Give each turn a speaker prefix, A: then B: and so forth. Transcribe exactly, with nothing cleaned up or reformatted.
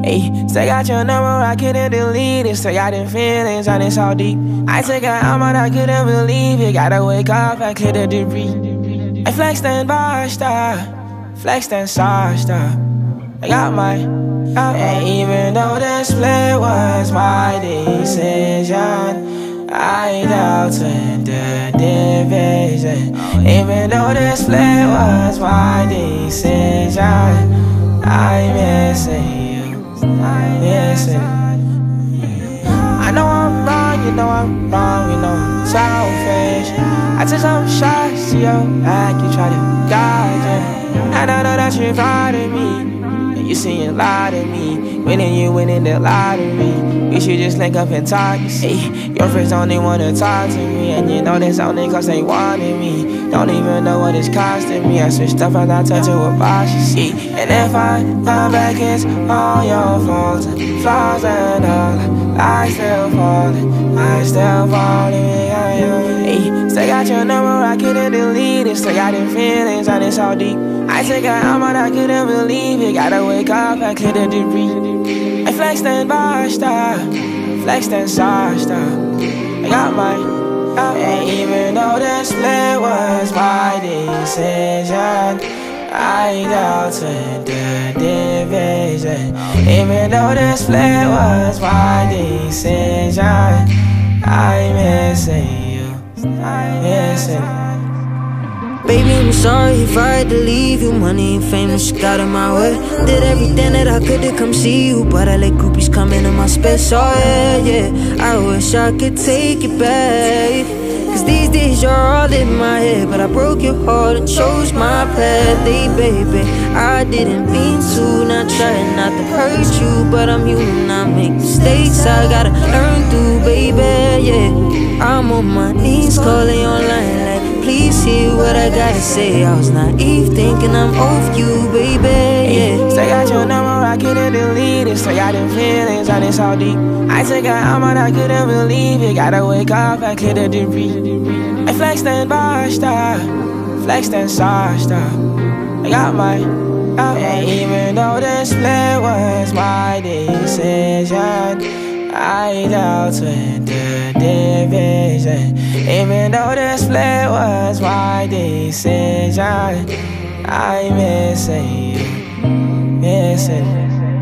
A: Ayy, still got your number, I couldn't delete it. Still got them feelings, and it's all deep. I took an out, I couldn't believe it. Gotta wake up, I clear the debris. I flexed and botched up, flexed and sauced up. I got my, got my. And even though the split was my decision, I doubted the division. Even though the split was my decision, I'm missing you, I'm missing you. I know I'm wrong, you know I'm wrong, you know I'm selfish. I took some shots to your back, you try to dodge it. And I know that you're proud of me, and you see a lot of me. Winning, you winning the lottery. We should just link up and talk. Hey, your friends only wanna talk to me, and you know this only cause they wanted me. Don't even know what it's costing me. I switched up and I turned to a boss, you see. And if I come back, it's all your fault. Flaws and all, I still falling, I still falling. Hey, still got your number, I couldn't delete it. Still got them feelings, and it's all deep. I took an out, I couldn't believe it. Gotta wake up and clear the debris. I flexed and botched up, flexed and sauced up. I got my, got my. And even though the split was my decision, I doubted the division. Even though the split was my decision, I'm missing you, I'm missing you.
B: Baby, I'm sorry if I had to leave you. Money and fame just got in my way. Did everything that I could to come see you, but I let groupies come into my space. Oh yeah, yeah, I wish I could take it back. Cause these days you're all in my head, but I broke your heart and chose my path. Hey baby, I didn't mean to, not trying not to hurt you, but I'm human, I make mistakes, I gotta learn through, baby, yeah. I'm on my knees calling online like, please hear what I gotta say. I was naive thinking I'm off you, baby, yeah.
A: Still got your number, I couldn't delete it. Still got them feelings, and it's all deep. I took an out, I couldn't believe it. Gotta wake up and clear the debris. I flexed and botched up, flexed and sauced up. I got my, got my. And even though the split was my decision, I doubted the division. Even though the split was my decision, I'm missing you, missing you.